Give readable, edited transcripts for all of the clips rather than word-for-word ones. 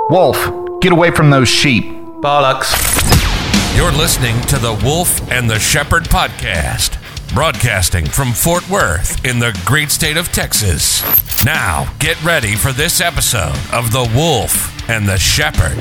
Wolf, get away from those sheep. Bollocks. You're listening to the Wolf and the Shepherd podcast, broadcasting from Fort Worth in the great state of Texas. Now, get ready for this episode of the Wolf and the Shepherd.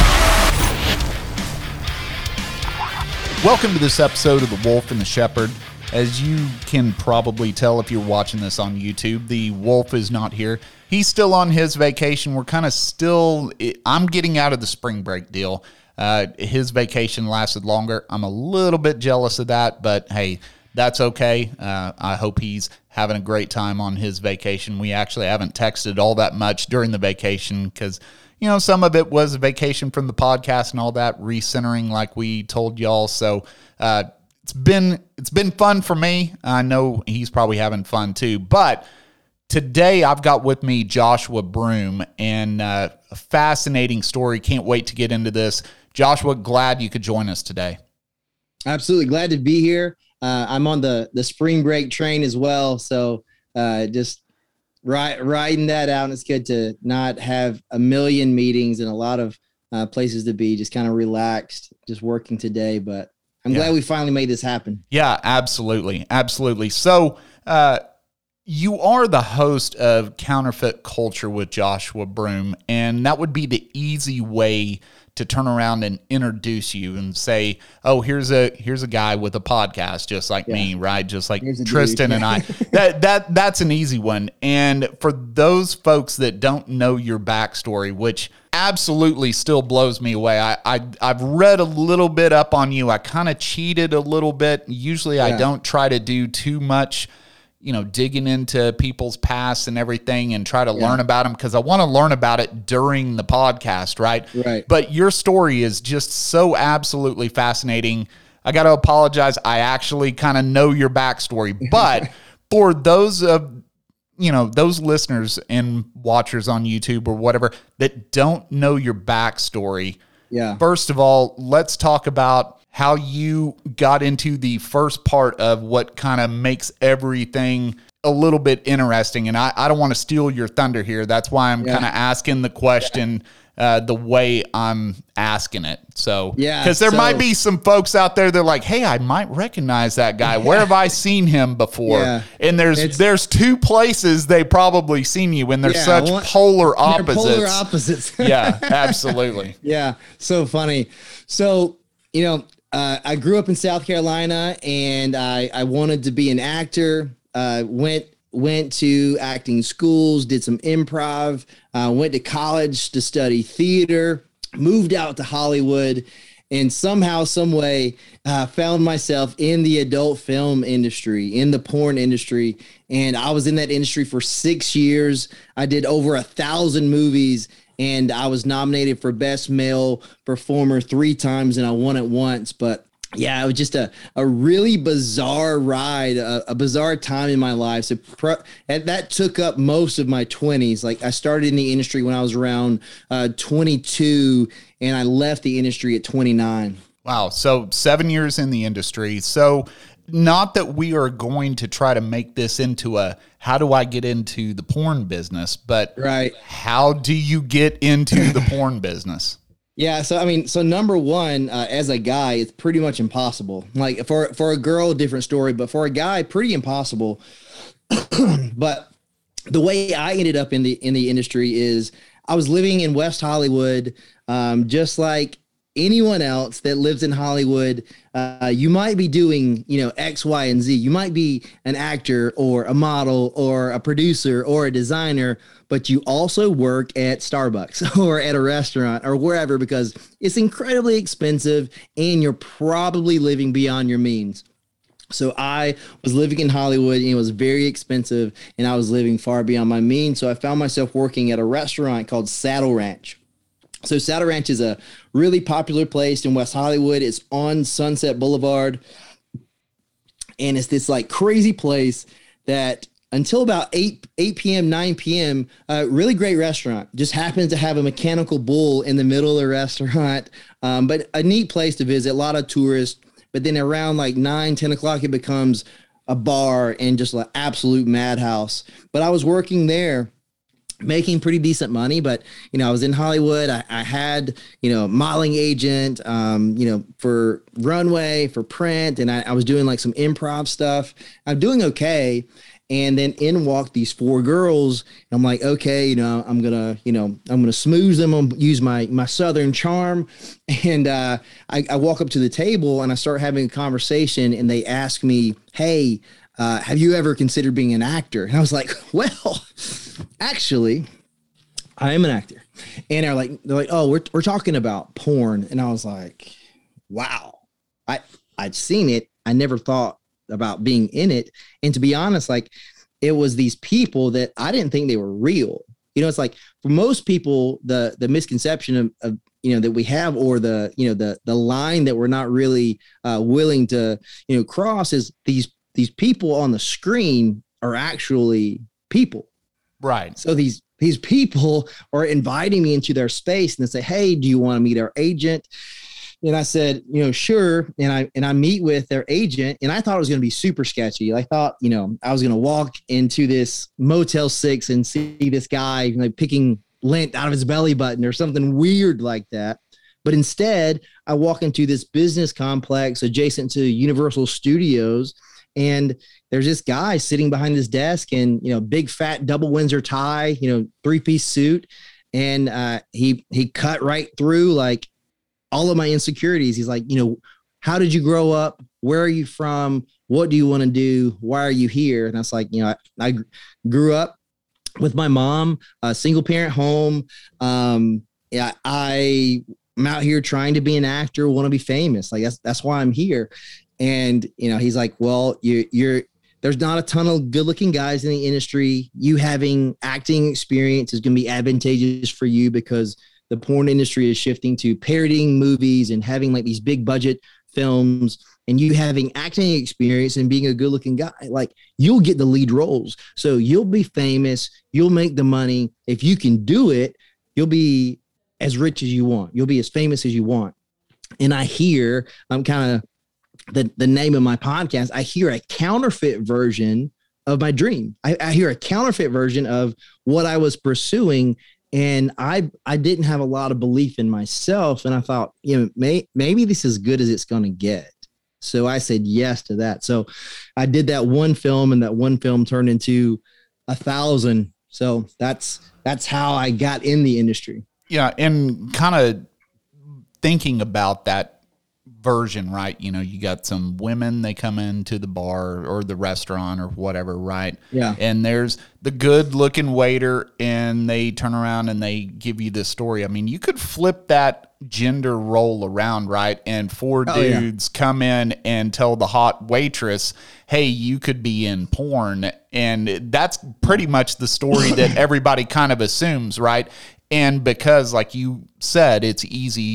Welcome to this episode of the Wolf and the Shepherd. As you can probably tell if you're watching this on YouTube, the Wolf is not here. He's still on his vacation. We're kind of still, I'm getting out of the spring break deal. His vacation lasted longer. I'm a little bit jealous of that, but hey, that's okay. I hope he's having a great time on his vacation. We actually haven't texted all that much during the vacation because, you know, some of it was a vacation from the podcast and all that, recentering like we told y'all. So it's been fun for me. I know he's probably having fun too. But today I've got with me Joshua Broome, and a fascinating story. Can't wait to get into this. Joshua, glad you could join us today. Absolutely glad to be here. I'm on the spring break train as well, so just riding that out. And it's good to not have a million meetings and a lot of places to be. Just kind of relaxed, just working today. But I'm glad we finally made this happen. Yeah, absolutely, absolutely. So you are the host of Counterfeit Culture with Joshua Broome, and that would be the easy way to turn around and introduce you and say, oh, here's a guy with a podcast just like me, right? Just like Tristan and I. That's an easy one. And for those folks that don't know your backstory, which absolutely still blows me away. I've read a little bit up on you. I kind of cheated a little bit. Usually I don't try to do too much, you know, digging into people's past and everything and try to learn about them because I want to learn about it during the podcast, right? Right. But your story is just so absolutely fascinating. I got to apologize. I actually kind of know your backstory, but for those of, you know, those listeners and watchers on YouTube or whatever that don't know your backstory, first of all, let's talk about how you got into the first part of what kind of makes everything a little bit interesting. And I don't want to steal your thunder here. That's why I'm kind of asking the question the way I'm asking it. So, because there might be some folks out there that are like, hey, I might recognize that guy. Where have I seen him before? And there's two places they probably seen you, and they're such polar opposites. Polar opposites. Yeah, absolutely. Yeah, so funny. So, you know, I grew up in South Carolina, and I wanted to be an actor. Went to acting schools, did some improv, went to college to study theater, moved out to Hollywood, and somehow, some way, found myself in the adult film industry, in the porn industry. And I was in that industry for 6 years. I did over 1,000 movies. And I was nominated for Best Male Performer 3 times, and I won it once. But yeah, it was just a really bizarre ride, a bizarre time in my life. So that took up most of my 20s. Like I started in the industry when I was around 22, and I left the industry at 29. Wow. So 7 years in the industry. So not that we are going to try to make this into a how do I get into the porn business, but how do you get into the porn business? Yeah, so I mean, so number one, as a guy, it's pretty much impossible. Like for a girl, different story, but for a guy, pretty impossible. But the way I ended up in the industry is I was living in West Hollywood, just like anyone else that lives in Hollywood. You might be doing, you know, X, Y, and Z. You might be an actor or a model or a producer or a designer, but you also work at Starbucks or at a restaurant or wherever because it's incredibly expensive and you're probably living beyond your means. So I was living in Hollywood and it was very expensive and I was living far beyond my means. So I found myself working at a restaurant called Saddle Ranch. So Saddle Ranch is a really popular place in West Hollywood. It's on Sunset Boulevard. And it's this like crazy place that until about 8 p.m., 9 p.m., really great restaurant. Just happens to have a mechanical bull in the middle of the restaurant. But a neat place to visit, a lot of tourists. But then around like 9, 10 o'clock, it becomes a bar and just an absolute madhouse. But I was working there making pretty decent money, but I was in Hollywood. I had modeling agent, for runway, for print, and I was doing like some improv stuff. I'm doing okay. And then in walk these 4 girls. And I'm like, okay, I'm gonna smooze them. I'm gonna use my Southern charm. And I walk up to the table and I start having a conversation, and they ask me, hey, have you ever considered being an actor? And I was like, well, actually, I am an actor. And they're like, oh, we're talking about porn. And I was like, wow, I'd seen it. I never thought about being in it. And to be honest, like, it was these people that I didn't think they were real. It's like, for most people, the misconception of that we have, or the line that we're not really willing to cross, is these people on the screen are actually people. Right. So these people are inviting me into their space, and they say, hey, do you want to meet our agent? And I said, sure. And I meet with their agent, and I thought it was going to be super sketchy. I thought, I was going to walk into this Motel 6 and see this guy picking lint out of his belly button or something weird like that. But instead, I walk into this business complex adjacent to Universal Studios, and there's this guy sitting behind this desk in, big fat double Windsor tie, 3-piece suit. And he cut right through like all of my insecurities. He's like, how did you grow up? Where are you from? What do you want to do? Why are you here? And I was like, I grew up with my mom, a single parent home. I'm out here trying to be an actor, want to be famous. Like that's why I'm here. And, he's like, well, there's not a ton of good looking guys in the industry. You having acting experience is going to be advantageous for you, because the porn industry is shifting to parodying movies and having like these big budget films, and you having acting experience and being a good looking guy, like, you'll get the lead roles. So you'll be famous. You'll make the money. If you can do it, you'll be as rich as you want. You'll be as famous as you want. And I hear, I'm kind of the name of my podcast, I hear a counterfeit version of my dream. I hear a counterfeit version of what I was pursuing. And I didn't have a lot of belief in myself. And I thought, maybe this is as good as it's going to get. So I said yes to that. So I did that one film, and that one film turned into 1,000. So that's how I got in the industry. Yeah. And kind of thinking about that version, right? You got some women, they come into the bar or the restaurant or whatever, right? Yeah. And there's the good looking waiter, and they turn around and they give you this story. I mean, you could flip that gender role around, right? And 4 dudes come in and tell the hot waitress, hey, you could be in porn. And that's pretty much the story that everybody kind of assumes, right? And because, like you said, it's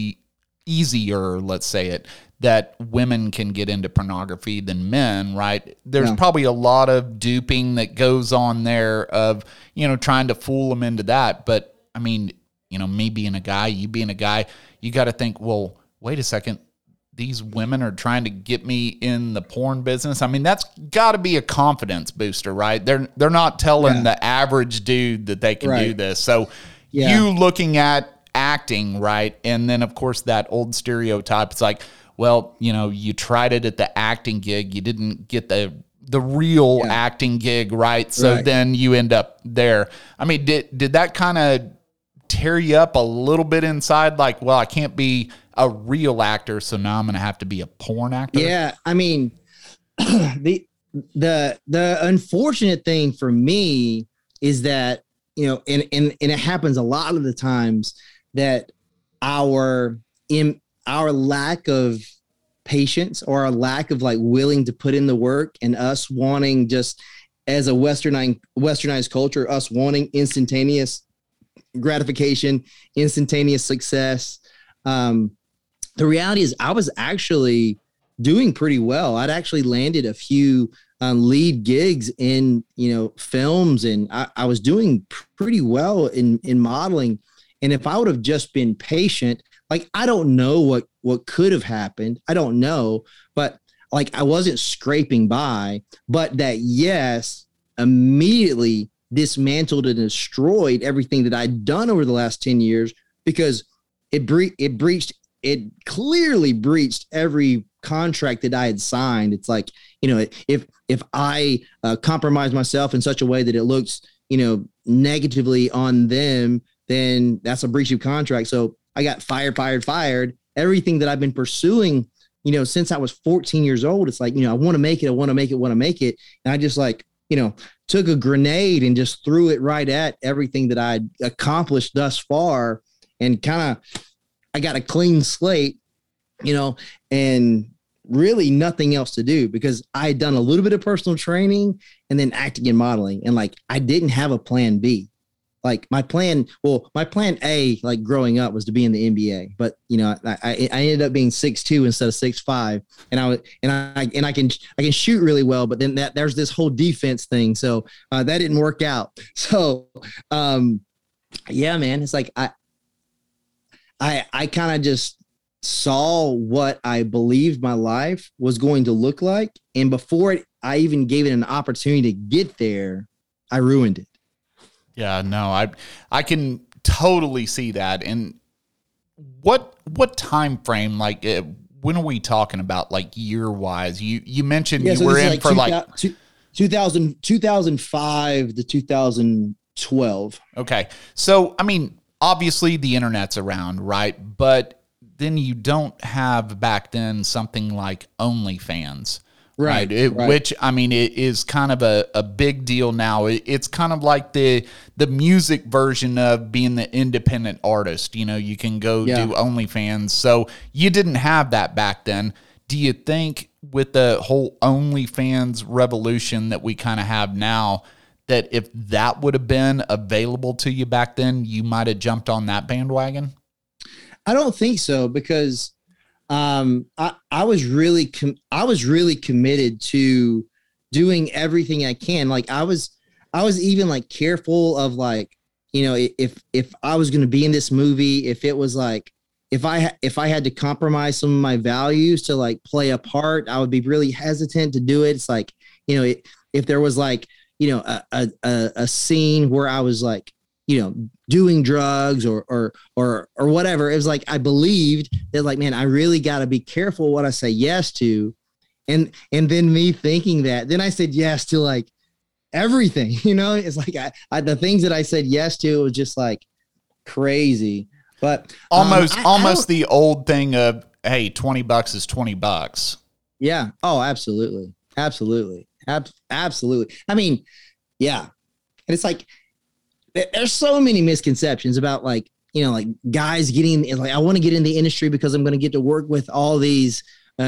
easier, let's say it, that women can get into pornography than men, right? There's probably a lot of duping that goes on there of, trying to fool them into that. But I mean, me being a guy, you being a guy, you got to think, well, wait a second, these women are trying to get me in the porn business. I mean, that's got to be a confidence booster, right? They're not telling the average dude that they can do this. So you looking at acting, right? And then of course that old stereotype, it's like, well, you tried it at the acting gig, you didn't get the real acting gig, right? So then you end up there. I mean, did that kind of tear you up a little bit inside? Like, well, I can't be a real actor, so now I'm going to have to be a porn actor. Yeah. I mean, the unfortunate thing for me is that, and it happens a lot of the times, that our lack of patience, or our lack of like willing to put in the work, and us wanting, just as a westernized culture, us wanting instantaneous gratification, instantaneous success. The reality is I was actually doing pretty well. I'd actually landed a few lead gigs in, films, and I was doing pretty well in modeling. And if I would have just been patient, like, I don't know what could have happened. I don't know, but like, I wasn't scraping by, but that, yes, immediately dismantled and destroyed everything that I'd done over the last 10 years because it clearly breached every contract that I had signed. It's like, if I compromise myself in such a way that it looks, negatively on them, then that's a breach of contract. So I got fired. Everything that I've been pursuing, since I was 14 years old, it's like, I want to make it. And I just like, took a grenade and just threw it right at everything that I'd accomplished thus far. And I got a clean slate, and really nothing else to do because I had done a little bit of personal training and then acting and modeling. And like, I didn't have a plan B. Like my plan A, like growing up, was to be in the NBA, but I ended up being 6'2" instead of 6'5", and I can shoot really well, but then there's this whole defense thing, so that didn't work out. So, yeah, man, it's like I kind of just saw what I believed my life was going to look like, and before I even gave it an opportunity to get there, I ruined it. Yeah, no, I can totally see that. And what time frame, like, when are we talking about, like, year wise? You mentioned you were in for 2005 to 2012. Okay. So, I mean, obviously the internet's around, right? But then you don't have back then something like OnlyFans. Right. Which, I mean, it is kind of a big deal now. It's kind of like the music version of being the independent artist. You can go do OnlyFans. So you didn't have that back then. Do you think with the whole OnlyFans revolution that we kind of have now, that if that would have been available to you back then, you might have jumped on that bandwagon? I don't think so, because I was really committed to doing everything I can. Like I was even like careful of like, if I was going to be in this movie, if it was like, if I had to compromise some of my values to like play a part, I would be really hesitant to do it. It's like, if there was like, a scene where I was like, doing drugs or whatever. It was like, I believed that like, man, I really got to be careful what I say yes to. And then me thinking that, then I said yes to like everything, it's like I the things that I said yes to was just like crazy, but almost the old thing of, hey, $20 is $20. Yeah. Oh, absolutely. Absolutely. Absolutely. I mean, yeah. And it's like, there's so many misconceptions about like, like guys getting like, I want to get in the industry because I'm going to get to work with all these,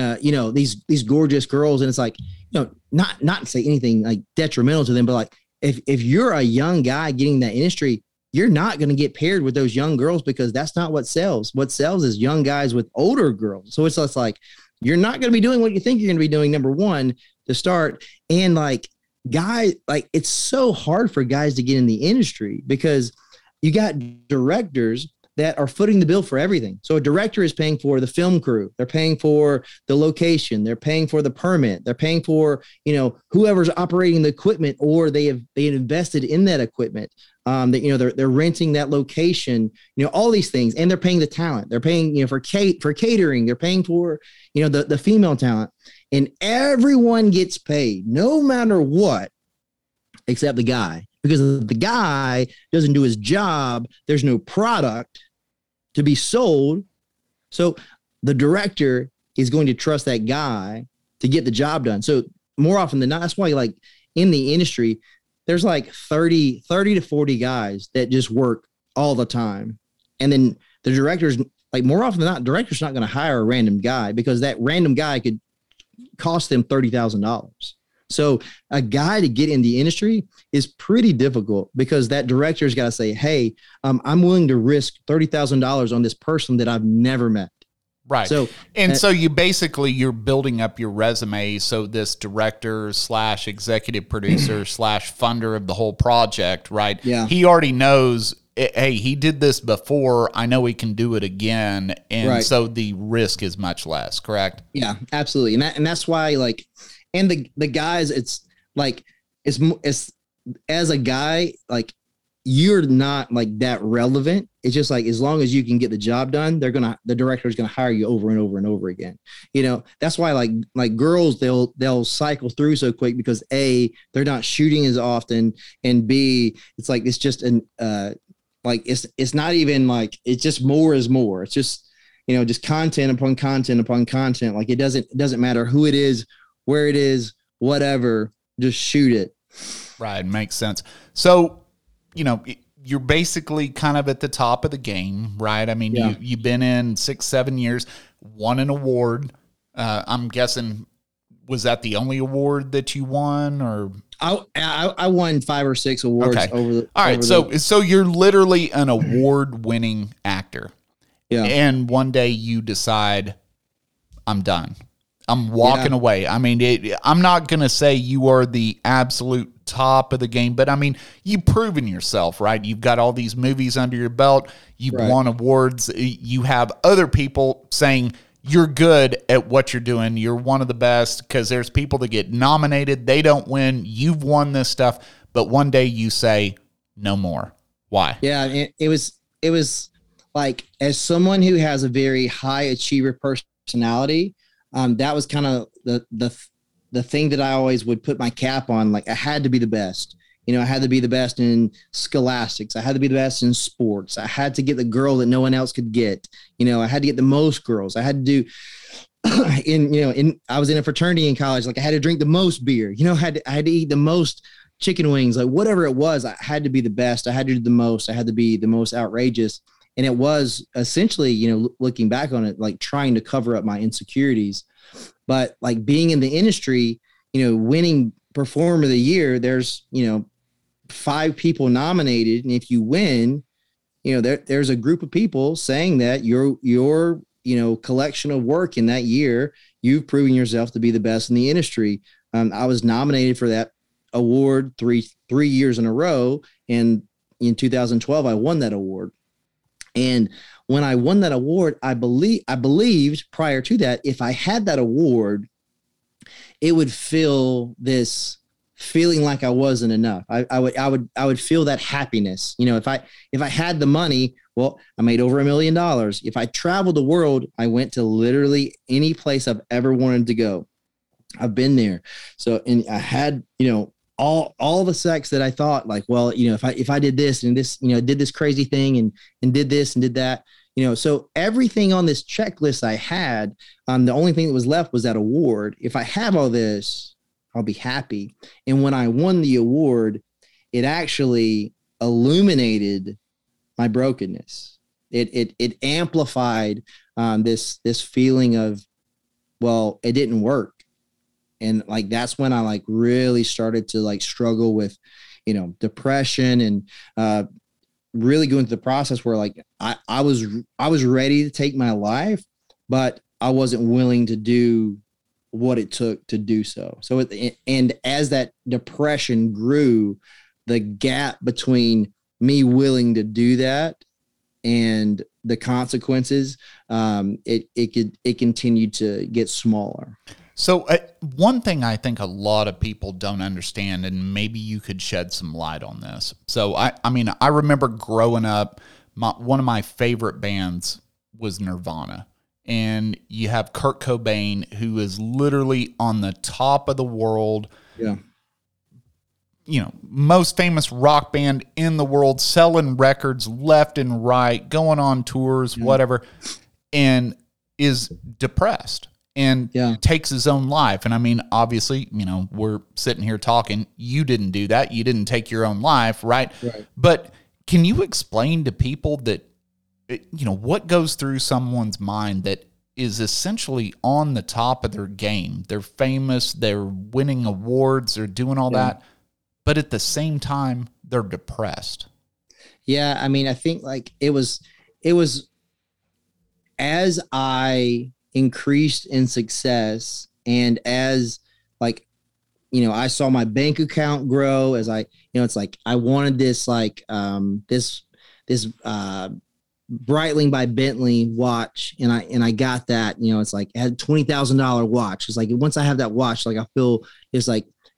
these gorgeous girls. And it's like, not to say anything like detrimental to them, but like, if you're a young guy getting in that industry, you're not going to get paired with those young girls because that's not what sells. What sells is young guys with older girls. So it's just like, you're not going to be doing what you think you're going to be doing, number one, to start. And like, guys, like it's so hard for guys to get in the industry because you got directors that are footing the bill for everything. So a director is paying for the film crew, they're paying for the location, they're paying for the permit, they're paying for whoever's operating the equipment, or they invested in that equipment. That they're renting that location, all these things, and they're paying the talent, they're paying for catering, they're paying for the female talent. And everyone gets paid no matter what, except the guy, because if the guy doesn't do his job, there's no product to be sold. So the director is going to trust that guy to get the job done. So more often than not, that's why like in the industry, there's like 30 to 40 guys that just work all the time. And then the director's like, more often than not, director's not going to hire a random guy because that random guy could cost them $30,000. So a guy to get in the industry is pretty difficult because that director's got to say, hey, I'm willing to risk $30,000 on this person that I've never met. Right. So you're building up your resume. So this director / executive producer / funder of the whole project, right? Yeah. He already knows, hey, he did this before. I know he can do it again. And so the risk is much less, correct? Yeah, absolutely. And that's why like, and the guys, it's like, it's as a guy, like you're not like that relevant. It's just like, as long as you can get the job done, the director is going to hire you over and over and over again. You know, that's why like girls, they'll cycle through so quick because A, they're not shooting as often. And B, it's like, it's just like, it's not even like, it's just more is more. It's just, you know, just content upon content upon content. Like it doesn't matter who it is, where it is, whatever, just shoot it. Right. Makes sense. So, you know, you're basically kind of at the top of the game, right? I mean, you've been in 6-7 years, won an award. I'm guessing, was that the only award that you won, or? I won 5 or 6 awards over the. All right. So you're literally an award-winning actor. Yeah. And one day you decide, I'm done. I'm walking away. I mean, I'm not going to say you are the absolute top of the game, but I mean, you've proven yourself, right? You've got all these movies under your belt. You've won awards. You have other people saying you're good at what you're doing. You're one of the best, because there's people that get nominated. They don't win. You've won this stuff, but one day you say no more. Why? Yeah. It was like, as someone who has a very high achiever personality, that was kind of the thing that I always would put my cap on. Like, I had to be the best. You know, I had to be the best in scholastics. I had to be the best in sports. I had to get the girl that no one else could get. You know, I had to get the most girls. I had to do I was in a fraternity in college. Like, I had to drink the most beer. You know, I had to eat the most chicken wings. Like, whatever it was, I had to be the best. I had to do the most. I had to be the most outrageous. And it was essentially, you know, looking back on it, like trying to cover up my insecurities. But like being in the industry, you know, winning performer of the year, there's, you know, 5 people nominated. And if you win, you know, there's a group of people saying that your, you know, collection of work in that year, you've proven yourself to be the best in the industry. I was nominated for that award three years in a row. And in 2012, I won that award. And when I won that award, I believed prior to that, if I had that award, it would feel this feeling like I wasn't enough. I would feel that happiness. You know, if I had the money, well, I made over $1 million. If I traveled the world, I went to literally any place I've ever wanted to go. I've been there. So, and I had, you know, all the sex that I thought, like, well, you know, if I did this and this, you know, did this crazy thing and did this and did that, you know, so everything on this checklist I had, the only thing that was left was that award. If I have all this, I'll be happy. And when I won the award, it actually illuminated my brokenness. It amplified this feeling of, well, it didn't work. And like, that's when I like really started to like struggle with, you know, depression and really going through the process where like I was ready to take my life, but I wasn't willing to do what it took to do so. So and as that depression grew, the gap between me willing to do that and the consequences, it continued to get smaller. So one thing I think a lot of people don't understand, and maybe you could shed some light on this. So I mean, I remember growing up, one of my favorite bands was Nirvana. And you have Kurt Cobain, who is literally on the top of the world. Yeah. You know, most famous rock band in the world, selling records left and right, going on tours, whatever, and is depressed. And takes his own life. And I mean, obviously, you know, we're sitting here talking. You didn't do that. You didn't take your own life, right? But can you explain to people that, you know, what goes through someone's mind that is essentially on the top of their game? They're famous. They're winning awards. They're doing all that. But at the same time, they're depressed. Yeah. I mean, I think like it was as I increased in success and as like, you know, I saw my bank account grow as I, you know, it's like I wanted this like this Breitling by Bentley watch, and I got that. You know, it's like I had $20,000 watch. It's like once I have that watch, like I feel it's like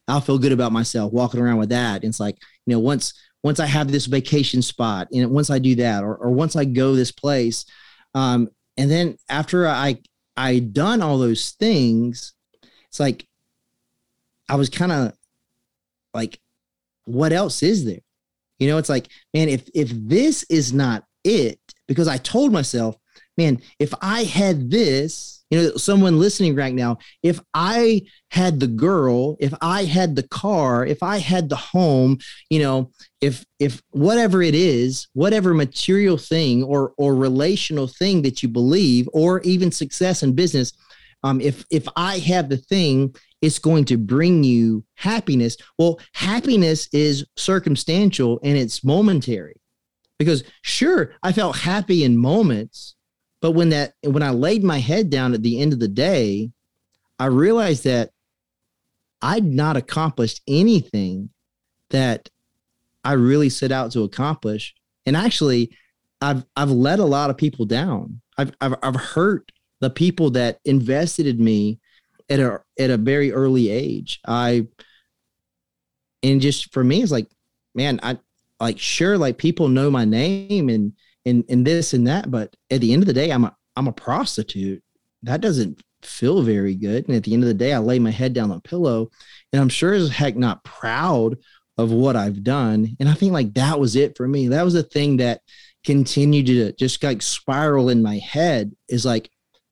I'll feel good about myself walking around with that. And it's like, once I have this vacation spot, and once I do that, or once I go this place, and then after I done all those things, it's like, I was kind of like, what else is there? It's like, man, if this is not it, because I told myself, man, if I had this, someone listening right now, if I had the girl, if I had the car, if I had the home, if whatever it is, whatever material thing or relational thing that you believe, or even success in business, if I have the thing, it's going to bring you happiness. Well, happiness is circumstantial and it's momentary, because sure, I felt happy in moments, but when I laid my head down at the end of the day, I realized that I'd not accomplished anything that I really set out to accomplish. And actually, I've let a lot of people down. I've hurt the people that invested in me at a very early age. And just for me, it's like, man, sure, like people know my name and this and that, but at the end of the day, I'm a prostitute. That doesn't feel very good. And at the end of the day, I lay my head down on a pillow, and I'm sure as heck not proud of what I've done. And I think like that was it for me. That was the thing that continued to just like spiral in my head, is like,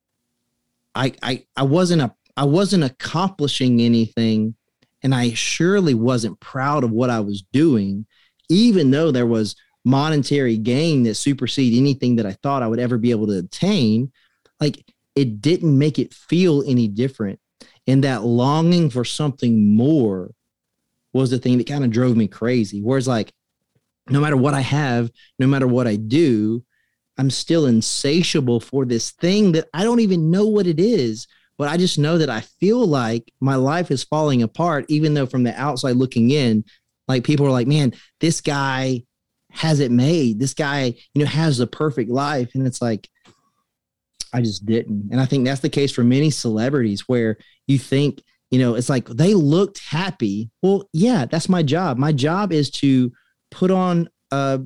I wasn't accomplishing anything, and I surely wasn't proud of what I was doing, even though there was monetary gain that superseded anything that I thought I would ever be able to attain. Like, it didn't make it feel any different. And that longing for something more was the thing that kind of drove me crazy. Whereas like, no matter what I have, no matter what I do, I'm still insatiable for this thing that I don't even know what it is, but I just know that I feel like my life is falling apart, even though from the outside looking in, like people are like, man, this guy has it made. This guy, has the perfect life. And it's like, I just didn't. And I think that's the case for many celebrities, where you think, it's like they looked happy. Well, yeah, that's my job. My job is to put on a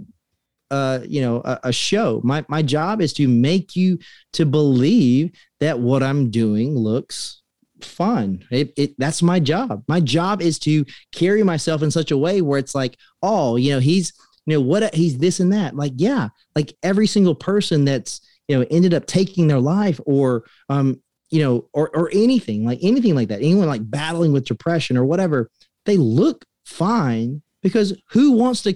show. My job is to make you to believe that what I'm doing looks fun. That's my job. My job is to carry myself in such a way where it's like, oh, he's this and that. Like, yeah, like every single person that's, ended up taking their life, or, or anything like that, anyone like battling with depression or whatever, they look fine, because who wants to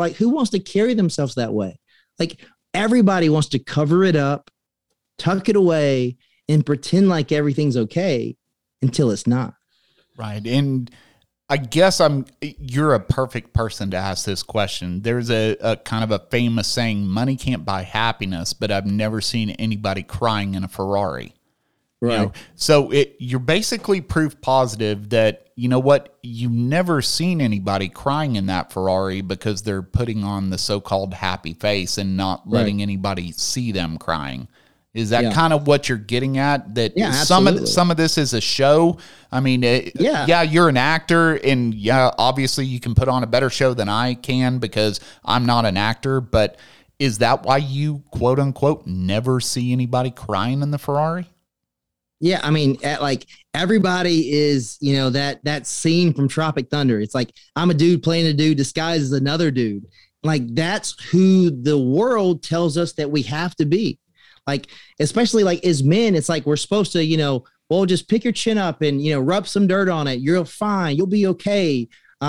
carry themselves that way? Like, everybody wants to cover it up, tuck it away, and pretend like everything's okay until it's not. Right. And I guess you're a perfect person to ask this question. There's a kind of a famous saying, money can't buy happiness, but I've never seen anybody crying in a Ferrari. Right. So you're basically proof positive that, you've never seen anybody crying in that Ferrari because they're putting on the so-called happy face and not letting anybody see them crying. Is that kind of what you're getting at? That some of this is a show. I mean, you're an actor, and obviously you can put on a better show than I can because I'm not an actor. But is that why you, quote unquote, never see anybody crying in the Ferrari? Yeah, I mean, like everybody is, that scene from Tropic Thunder. It's like, I'm a dude playing a dude disguised as another dude. Like, that's who the world tells us that we have to be. Like, especially like as men, it's like we're supposed to, well, just pick your chin up and, rub some dirt on it. You're fine. You'll be okay.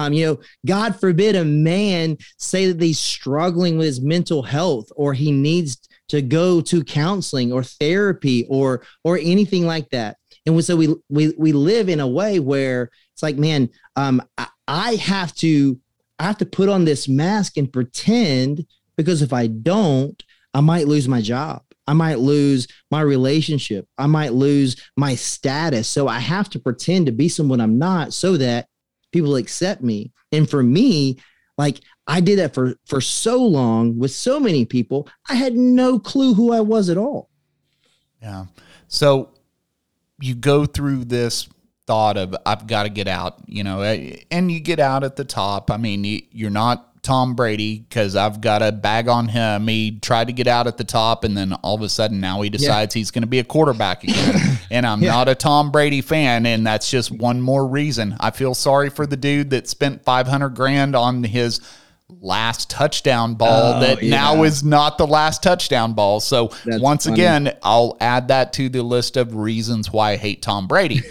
God forbid a man say that he's struggling with his mental health, or he needs to go to counseling or therapy or anything like that. And so we live in a way where it's like, man, I have to put on this mask and pretend, because if I don't, I might lose my job. I might lose my relationship. I might lose my status. So I have to pretend to be someone I'm not, so that people accept me. And for me, like, I did that for so long with so many people. I had no clue who I was at all. Yeah. So you go through this thought of, I've got to get out, and you get out at the top. I mean, you're not Tom Brady, because I've got a bag on him. He tried to get out at the top, and then all of a sudden now he decides he's going to be a quarterback again. And I'm not a Tom Brady fan, and that's just one more reason. I feel sorry for the dude that spent $500,000 on his last touchdown ball now is not the last touchdown ball. So that's once funny. Again, I'll add that to the list of reasons why I hate Tom Brady.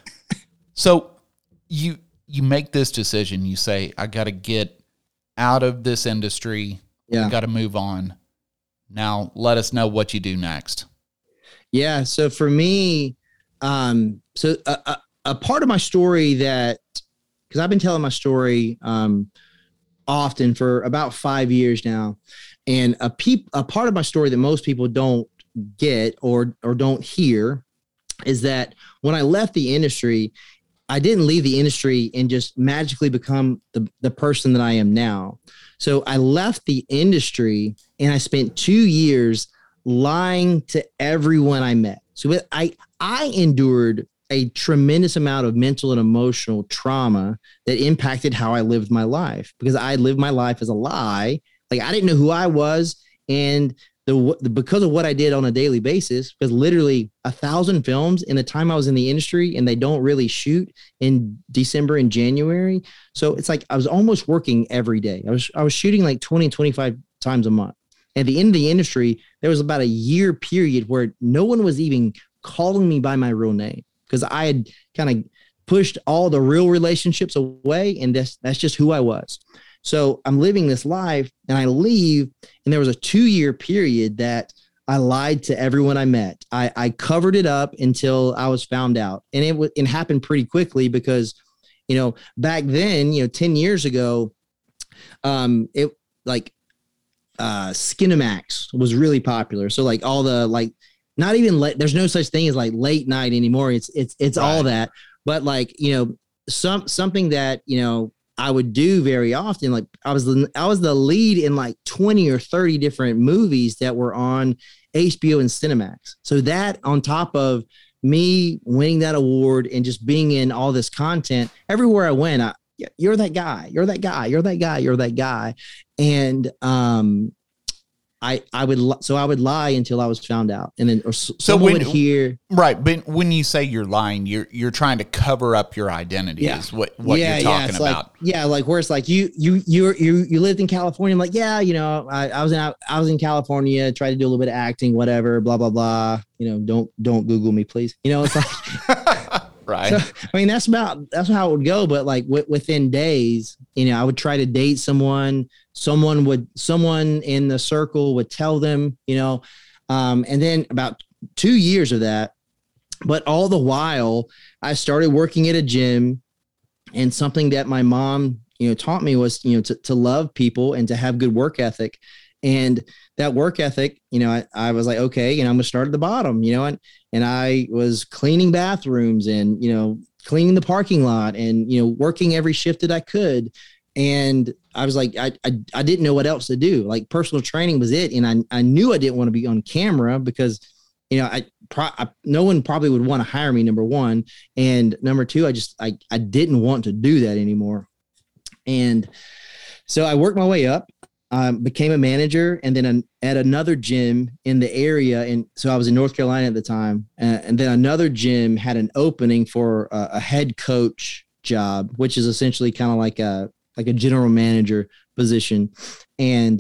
So you make this decision. You say, I got to get out of this industry. I got to move on. Now let us know what you do next. Yeah. So for me, a part of my story because I've been telling my story often for about 5 years now, and a part of my story that most people don't get or don't hear is that when I left the industry, I didn't leave the industry and just magically become the person that I am now. So I left the industry and I spent 2 years lying to everyone I met. So I endured a tremendous amount of mental and emotional trauma that impacted how I lived my life, because I lived my life as a lie. Like, I didn't know who I was. And because of what I did on a daily basis, because literally 1,000 films in the time I was in the industry, and they don't really shoot in December and January. So it's like I was almost working every day. I was shooting like 20, 25 times a month. At the end of the industry, there was about a year period where no one was even calling me by my real name, because I had kind of pushed all the real relationships away, and that's just who I was. So I'm living this life, and I leave, and there was a 2-year period that I lied to everyone I met. I covered it up until I was found out, and it happened pretty quickly because, back then, 10 years ago, Skinamax was really popular. So like all the not even there's no such thing as like late night anymore. It's right. All that, but something that I would do very often. Like I was the lead in like 20 or 30 different movies that were on HBO and Cinemax. So that, on top of me winning that award and just being in all this content everywhere I went, you're that guy, you're that guy, you're that guy, you're that guy. And, I would lie until I was found out, and then someone would hear. Right, but when you say you're lying, you're trying to cover up your identity. Is what you're talking about. Like where it's like you lived in California. I'm like, I was in California, tried to do a little bit of acting, whatever, blah blah blah. Don't Google me, please. It's like. Right. So, I mean, that's how it would go. But like within days, I would try to date someone. Someone in the circle would tell them, and then about 2 years of that. But all the while, I started working at a gym, and something that my mom, taught me was, to love people and to have good work ethic. And that work ethic, I was like, okay, I'm going to start at the bottom, and I was cleaning bathrooms and, cleaning the parking lot and, working every shift that I could. And I was like, I didn't know what else to do. Like, personal training was it. And I knew I didn't want to be on camera because, no one probably would want to hire me, number one. And number two, I didn't want to do that anymore. And so I worked my way up. Became a manager, and then at another gym in the area. And so I was in North Carolina at the time. And then another gym had an opening for a head coach job, which is essentially kind of like a general manager position. And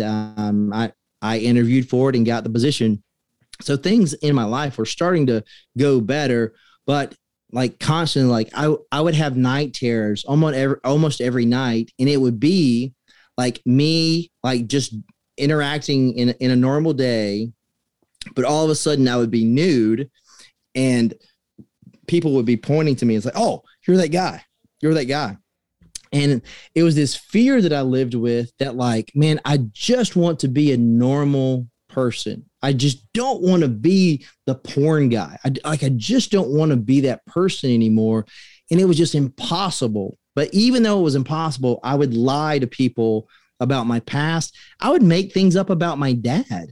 I interviewed for it and got the position. So things in my life were starting to go better, but like constantly, like I would have night terrors almost every night. And it would be like me, like just interacting in a normal day, but all of a sudden I would be nude and people would be pointing to me. It's like, oh, you're that guy. You're that guy. And it was this fear that I lived with that, like, man, I just want to be a normal person. I just don't want to be the porn guy. I just don't want to be that person anymore. And it was just impossible. But even though it was impossible, I would lie to people about my past. I would make things up about my dad.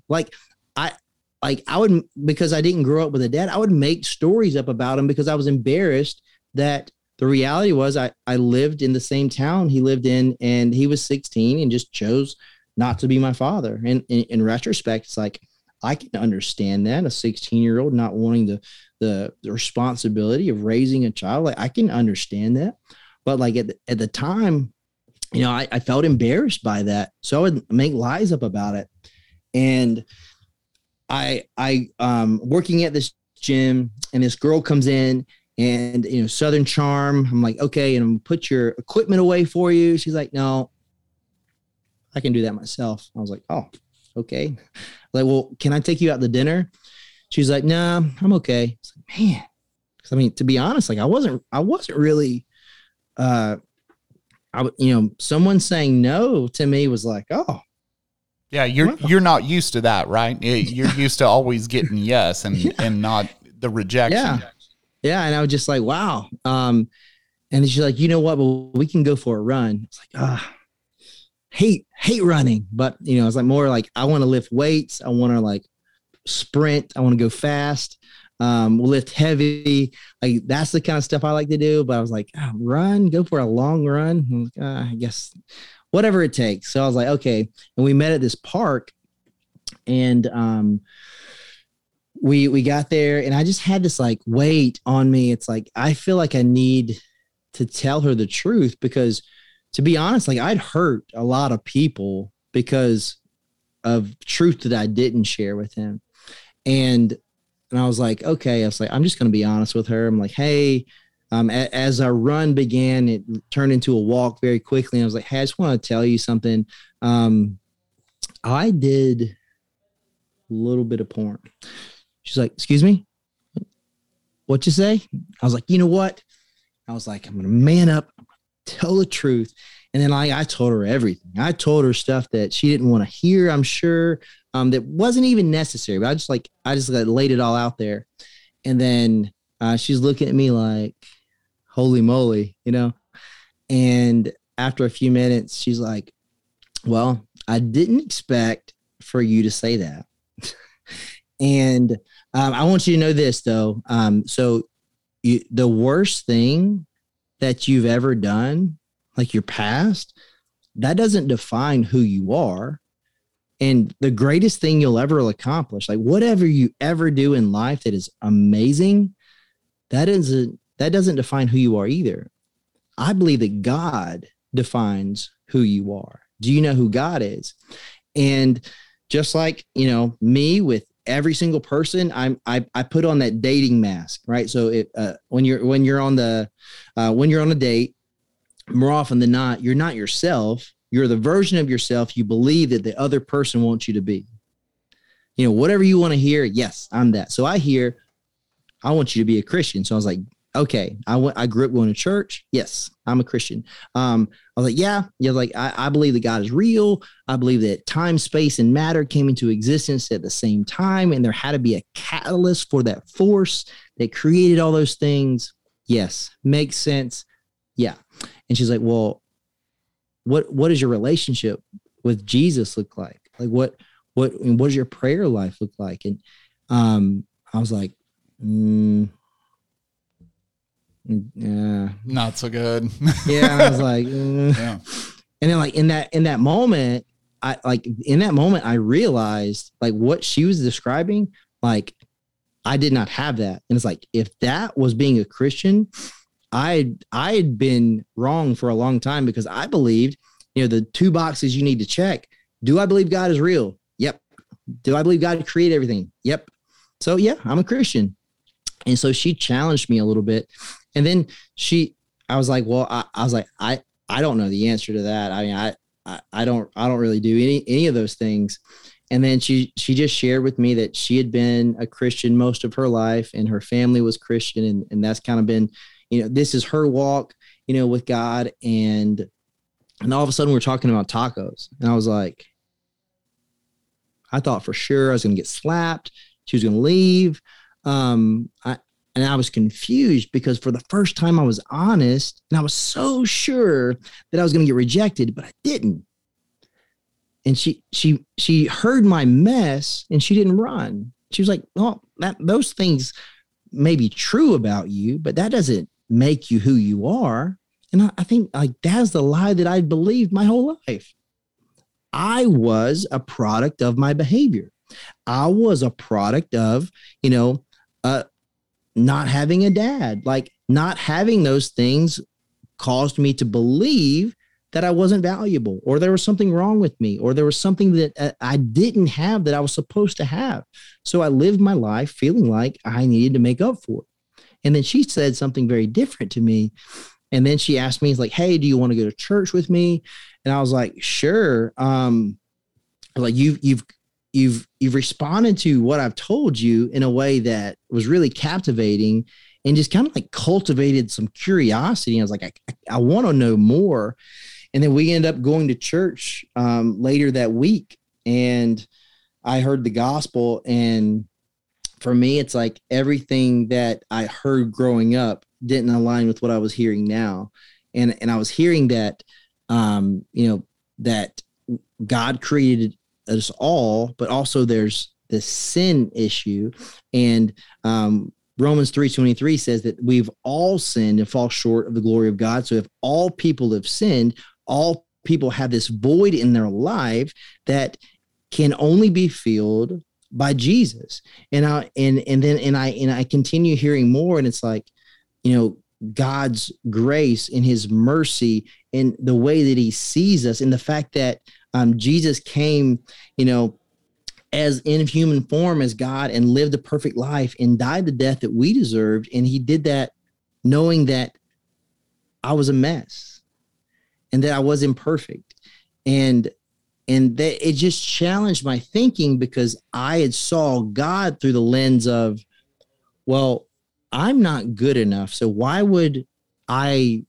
I would, because I didn't grow up with a dad, I would make stories up about him because I was embarrassed that the reality was I lived in the same town he lived in, and he was 16 and just chose not to be my father. And in retrospect, it's like, I can understand that, a 16-year-old not wanting the responsibility of raising a child. Like, I can understand that. But like at the time, I felt embarrassed by that. So I would make lies up about it. And I working at this gym, and this girl comes in, and, Southern Charm, I'm like, okay, and I'm gonna put your equipment away for you. She's like, no, I can do that myself. I was like, oh, okay. Like, well, can I take you out to dinner? She's like, nah, I'm okay. It's like, man, because I mean, to be honest, like I wasn't really, someone saying no to me was like, oh, yeah, you're not used to that, right? You're used to always getting yes and not the rejection. Yeah, and I was just like, wow. And she's like, you know what? Well, we can go for a run. It's like, hate running, but it's like more like I want to lift weights. I want to like sprint. I want to go fast. We'll lift heavy. Like that's the kind of stuff I like to do. But I was like, go for a long run. I guess whatever it takes. So I was like, okay. And we met at this park, and we got there, and I just had this like weight on me. It's like, I feel like I need to tell her the truth, because to be honest, like I'd hurt a lot of people because of truth that I didn't share with him. And I was like, okay, I was like, I'm just going to be honest with her. I'm like, hey, as our run began, it turned into a walk very quickly. And I was like, hey, I just want to tell you something. I did a little bit of porn. She's like, excuse me? What'd you say? I was like, you know what? I was like, I'm going to man up, tell the truth. And then I told her everything. I told her stuff that she didn't want to hear, I'm sure, that wasn't even necessary. But I just laid it all out there. And then she's looking at me like, holy moly, And after a few minutes, she's like, well, I didn't expect for you to say that. And I want you to know this, though. The worst thing that you've ever done, like your past, that doesn't define who you are. And the greatest thing you'll ever accomplish, like whatever you ever do in life that is amazing, that doesn't define who you are either. I believe that God defines who you are. Do you know who God is? And just like, me with every single person, I put on that dating mask, right? So when you're on a date, more often than not, you're not yourself. You're the version of yourself you believe that the other person wants you to be. Whatever you want to hear, yes, I'm that. So I want you to be a Christian. So I was like, okay, I grew up going to church. Yes, I'm a Christian. I was like, yeah, like I believe that God is real. I believe that time, space, and matter came into existence at the same time, and there had to be a catalyst for that force that created all those things. Yes, makes sense. Yeah. And she's like, well, what does your relationship with Jesus look like? Like what does your prayer life look like? And I was like, yeah, not so good. Yeah. I was like, yeah. And then like in that moment, I realized like what she was describing, like I did not have that. And it's like, if that was being a Christian, I had been wrong for a long time, because I believed, the two boxes you need to check. Do I believe God is real? Yep. Do I believe God created everything? Yep. So yeah, I'm a Christian. And so she challenged me a little bit. And then I was like, well, I was like, I don't know the answer to that. I mean, I don't really do any of those things. And then she just shared with me that she had been a Christian most of her life, and her family was Christian. And that's kind of been, this is her walk, with God. And all of a sudden we're talking about tacos. And I was like, I thought for sure I was going to get slapped. She was going to leave. And I was confused, because for the first time I was honest, and I was so sure that I was going to get rejected, but I didn't. And she heard my mess, and she didn't run. She was like, well, those things may be true about you, but that doesn't make you who you are. And I think like that's the lie that I believed my whole life. I was a product of my behavior. I was a product of, not having a dad. Like not having those things caused me to believe that I wasn't valuable, or there was something wrong with me, or there was something that I didn't have that I was supposed to have. So I lived my life feeling like I needed to make up for it. And then she said something very different to me. And then she asked me, like, hey, do you want to go to church with me? And I was like, sure. Like you've responded to what I've told you in a way that was really captivating and just kind of like cultivated some curiosity. I was like, I want to know more. And then we ended up going to church later that week, and I heard the gospel. And for me, it's like everything that I heard growing up didn't align with what I was hearing now. And I was hearing that, that God created us all, but also there's this sin issue. And Romans 3:23 says that we've all sinned and fall short of the glory of God. So if all people have sinned, all people have this void in their life that can only be filled by Jesus. And I continue hearing more, and it's like, God's grace and his mercy and the way that he sees us, and the fact that Jesus came, as in human form as God, and lived a perfect life and died the death that we deserved. And he did that knowing that I was a mess and that I was imperfect. And that it just challenged my thinking, because I had saw God through the lens of, well, I'm not good enough. So why would why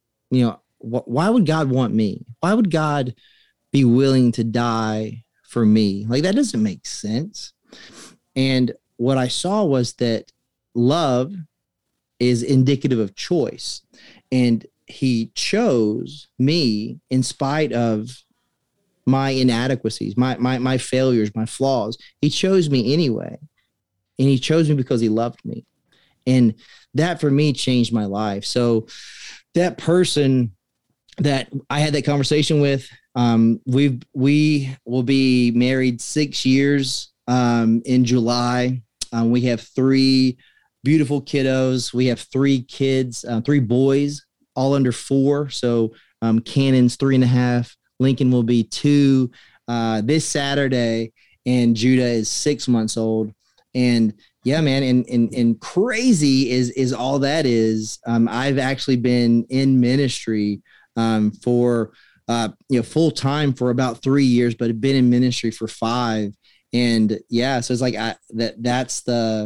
would God want me? Why would God be willing to die for me? Like, that doesn't make sense. And what I saw was that love is indicative of choice. And he chose me in spite of my inadequacies, my failures, my flaws. He chose me anyway. And he chose me because he loved me. And that for me changed my life. So that person that I had that conversation with, we will be married 6 years in July. We have 3 beautiful kiddos. We have 3 kids, 3 boys, all under 4. So Cannon's 3.5. Lincoln will be 2 this Saturday, and Judah is 6 months old. And yeah, man, and crazy is all that is. I've actually been in ministry for full time for about 3 years, but have been in ministry for 5. And yeah, so it's like that's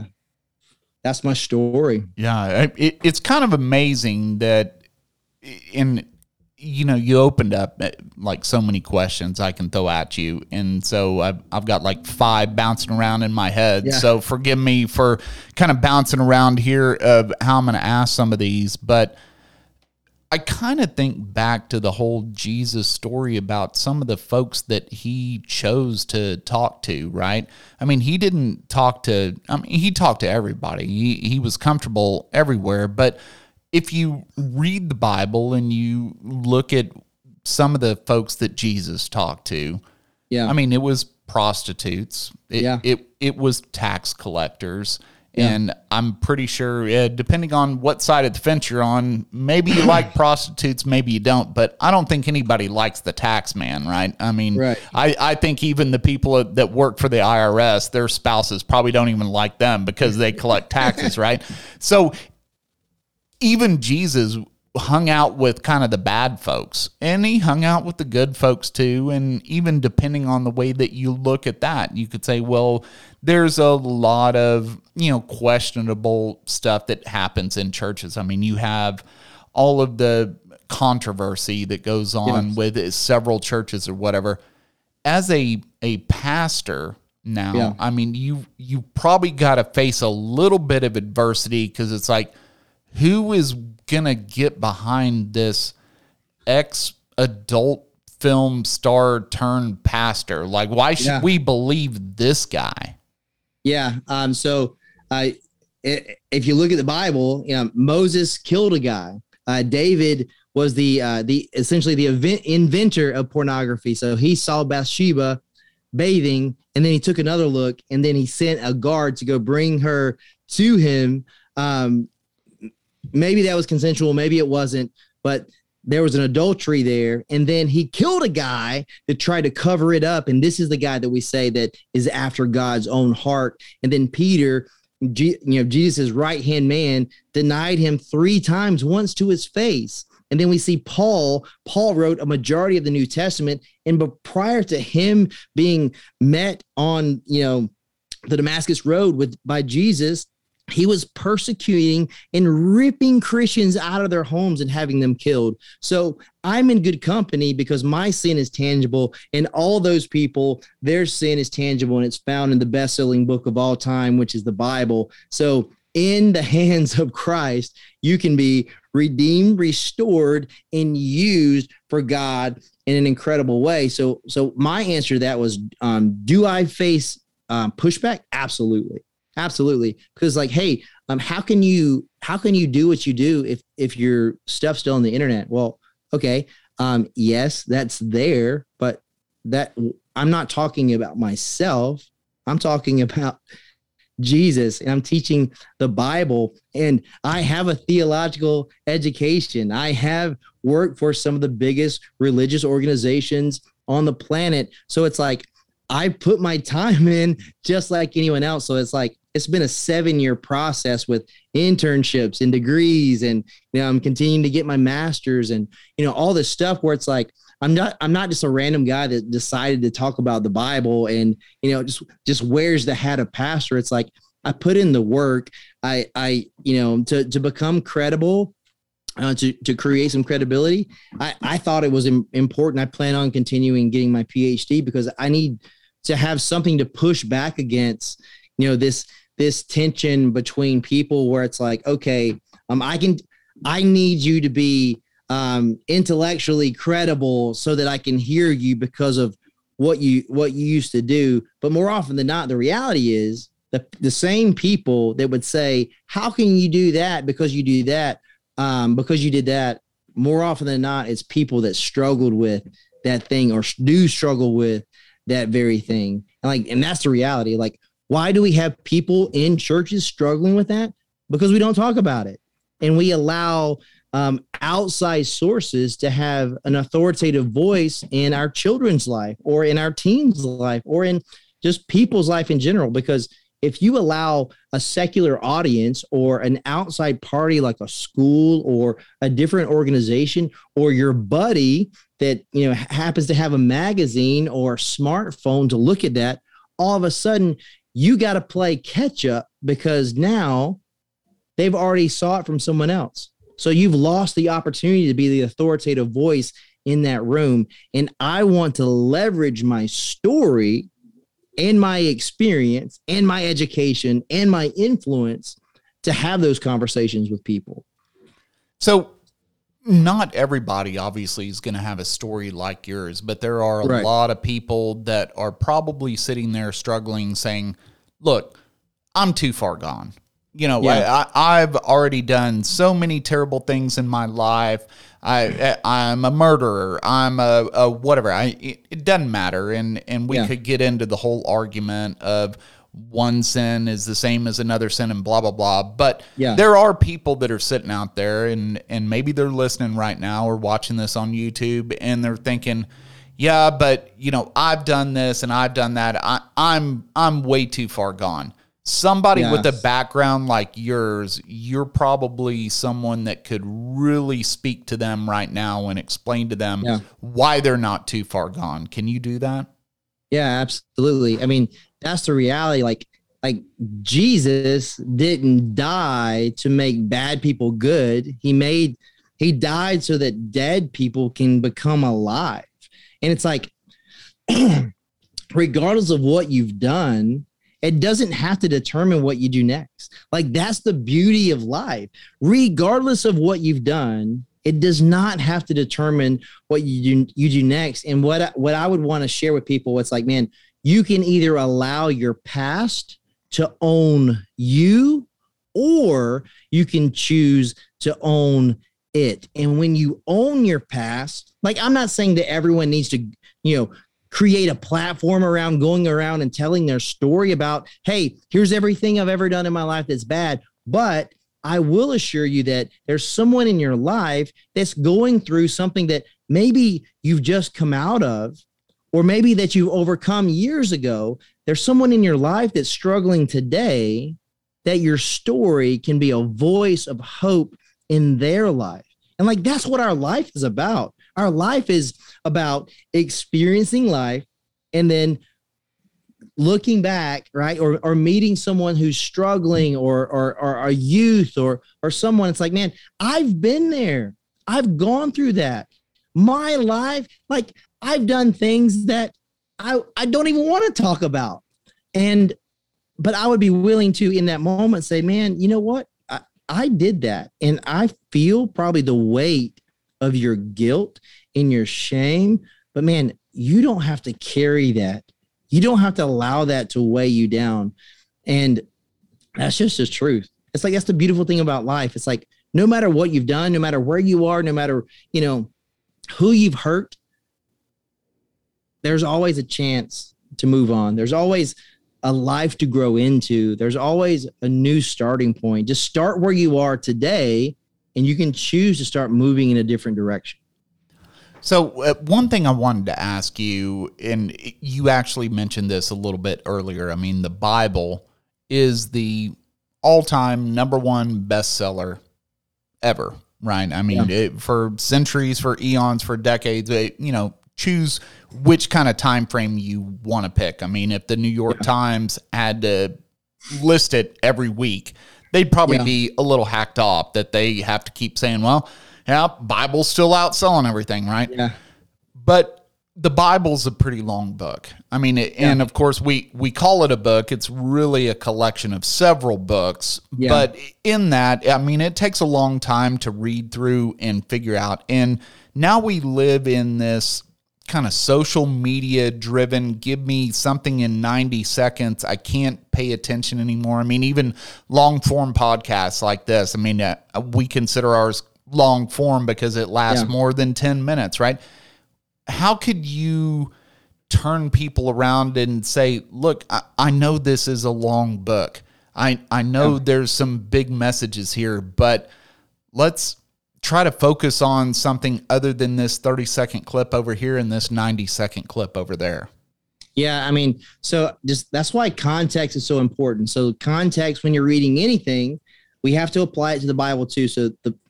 my story. Yeah, it's kind of amazing that you opened up like so many questions I can throw at you. And so I've got like 5 bouncing around in my head. Yeah. So forgive me for kind of bouncing around here of how I'm going to ask some of these. But I kind of think back to the whole Jesus story about some of the folks that he chose to talk to, right? I mean, he didn't talk to, he talked to everybody. He was comfortable everywhere. But if you read the Bible and you look at some of the folks that Jesus talked to, yeah, I mean, it was prostitutes. It was tax collectors. Yeah. And I'm pretty sure, depending on what side of the fence you're on, maybe you like prostitutes, maybe you don't. But I don't think anybody likes the tax man, right? I mean, right. I think even the people that work for the IRS, their spouses probably don't even like them because they collect taxes, right? So even Jesus hung out with kind of the bad folks, and he hung out with the good folks too. And even depending on the way that you look at that, you could say, well, there's a lot of, questionable stuff that happens in churches. I mean, you have all of the controversy that goes on with several churches or whatever. As a pastor now, I mean, you probably got to face a little bit of adversity, because it's like, who is going to get behind this ex-adult film star turned pastor? Like, why should we believe this guy? Yeah. So if you look at the Bible, Moses killed a guy. David was the essentially the inventor of pornography. So he saw Bathsheba bathing, and then he took another look, and then he sent a guard to go bring her to him. Maybe that was consensual, maybe it wasn't, but there was an adultery there. And then he killed a guy to try to cover it up. And this is the guy that we say that is after God's own heart. And then Peter, Jesus' right-hand man, denied him 3 times, once to his face. And then we see Paul wrote a majority of the New Testament. And but prior to him being met on, the Damascus Road by Jesus, he was persecuting and ripping Christians out of their homes and having them killed. So I'm in good company because my sin is tangible, and all those people, their sin is tangible, and it's found in the best-selling book of all time, which is the Bible. So in the hands of Christ, you can be redeemed, restored, and used for God in an incredible way. So my answer to that was, do I face pushback? Absolutely. Absolutely. Because hey, how can you do what you do if your stuff's still on the internet? Well, okay. Yes, that's there, but that I'm not talking about myself. I'm talking about Jesus, and I'm teaching the Bible, and I have a theological education. I have worked for some of the biggest religious organizations on the planet. So it's I put my time in just like anyone else. So it's been a 7-year process with internships and degrees, and I'm continuing to get my master's and all this stuff where it's I'm not just a random guy that decided to talk about the Bible and just wears the hat of pastor. It's I put in the work. To become credible, to create some credibility. I thought it was important. I plan on continuing getting my PhD because I need to have something to push back against, this tension between people where it's okay, I need you to be intellectually credible so that I can hear you because of what you used to do. But more often than not, the reality is the same people that would say, how can you do that because you do that, because you did that, more often than not, it's people that struggled with that thing or do struggle with that very thing. And that's the reality. Why do we have people in churches struggling with that? Because we don't talk about it. And we allow outside sources to have an authoritative voice in our children's life or in our teens' life or in just people's life in general. Because if you allow a secular audience or an outside party like a school or a different organization or your buddy that happens to have a magazine or smartphone to look at that, all of a sudden you got to play catch up because now they've already saw it from someone else. So you've lost the opportunity to be the authoritative voice in that room. And I want to leverage my story and my experience and my education and my influence to have those conversations with people. So not everybody obviously is going to have a story like yours, but there are a lot of people that are probably sitting there struggling saying, look, I'm too far gone. I've already done so many terrible things in my life. I'm a murderer. I'm a whatever. It doesn't matter. And we could get into the whole argument of one sin is the same as another sin and blah, blah, blah. But there are people that are sitting out there and maybe they're listening right now or watching this on YouTube and they're thinking, yeah, but I've done this and I've done that. I'm way too far gone. Somebody with a background like yours, you're probably someone that could really speak to them right now and explain to them why they're not too far gone. Can you do that? Yeah, absolutely. I mean, that's the reality. Like Jesus didn't die to make bad people good. He died so that dead people can become alive. And it's regardless of what you've done, it doesn't have to determine what you do next. That's the beauty of life. Regardless of what you've done, it does not have to determine what you do next. And what I would want to share with people, it's man, you can either allow your past to own you, or you can choose to own it. And when you own your past, like, I'm not saying that everyone needs to, create a platform around going around and telling their story about, hey, here's everything I've ever done in my life that's bad. But I will assure you that there's someone in your life that's going through something that maybe you've just come out of, or maybe that you've overcome years ago. There's someone in your life that's struggling today, that your story can be a voice of hope in their life. And like, that's what our life is about. Our life is about experiencing life and then looking back, right? Or meeting someone who's struggling, or a youth, or someone. It's like, man, I've been there. I've gone through that. My life, like, I've done things that I don't even want to talk about. But I would be willing to, in that moment, say, man, you know what? I did that. And I feel probably the weight of your guilt and your shame. But man, you don't have to carry that. You don't have to allow that to weigh you down. And that's just the truth. It's like, that's the beautiful thing about life. It's like, no matter what you've done, no matter where you are, no matter, who you've hurt, there's always a chance to move on. There's always a life to grow into. There's always a new starting point. Just start where you are today, and you can choose to start moving in a different direction. So one thing I wanted to ask you, and you actually mentioned this a little bit earlier. I mean, the Bible is the all-time number one bestseller ever, right? I mean, for centuries, for eons, for decades, choose which kind of time frame you want to pick. I mean, if the New York Times had to list it every week, they'd probably be a little hacked off that they have to keep saying, well, Bible's still outselling everything, right? Yeah. But the Bible's a pretty long book. I mean, and of course we call it a book. It's really a collection of several books. Yeah. But in that, I mean, it takes a long time to read through and figure out. And now we live in this kind of social media driven, give me something in 90 seconds. I can't pay attention anymore. I mean, even long form podcasts like this, I mean, we consider ours long form because it lasts more than 10 minutes, right? How could you turn people around and say, look, I know this is a long book. I know there's some big messages here, but let's try to focus on something other than this 30-second clip over here and this 90-second clip over there. Yeah, I mean, so just that's why context is so important. So context, when you're reading anything, we have to apply it to the Bible too. So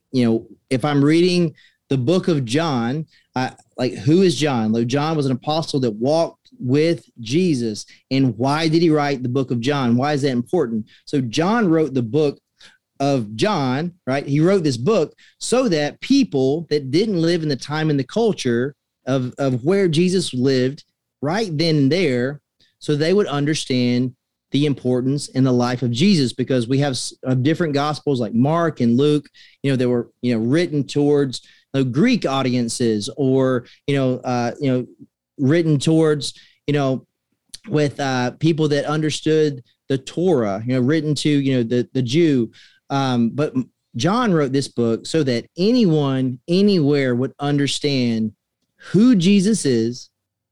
if I'm reading the book of John, like, who is John? Like, John was an apostle that walked with Jesus. And why did he write the book of John? Why is that important? So John wrote the book of John, right? He wrote this book so that people that didn't live in the time and the culture of where Jesus lived right then and there, so they would understand the importance in the life of Jesus, because we have different gospels like Mark and Luke, that were, written towards Greek audiences, or, written towards, with people that understood the Torah, written to, the Jew. But John wrote this book so that anyone, anywhere would understand who Jesus is,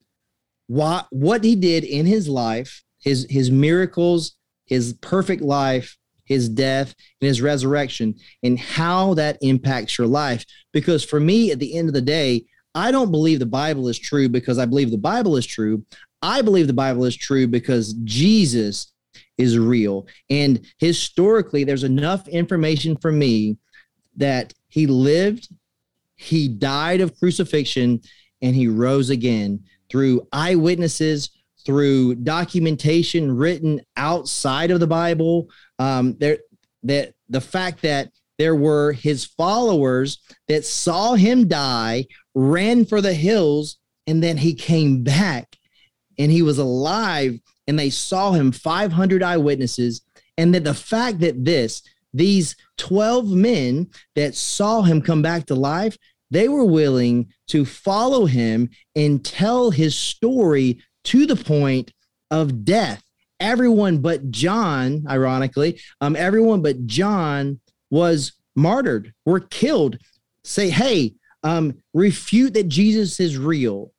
what he did in his life, his miracles, his perfect life, his death, and his resurrection, and how that impacts your life. Because for me, at the end of the day, I don't believe the Bible is true because I believe the Bible is true. I believe the Bible is true because Jesus is real. And historically, there's enough information for me that he lived, he died of crucifixion, and he rose again through eyewitnesses, through documentation written outside of the Bible. That the fact that there were his followers that saw him die, ran for the hills, and then he came back and he was alive, and they saw him, 500 eyewitnesses. And that the fact that these 12 men that saw him come back to life, they were willing to follow him and tell his story to the point of death. everyone but John, ironically, everyone but John was martyred, were killed. Say, hey, refute that Jesus is real.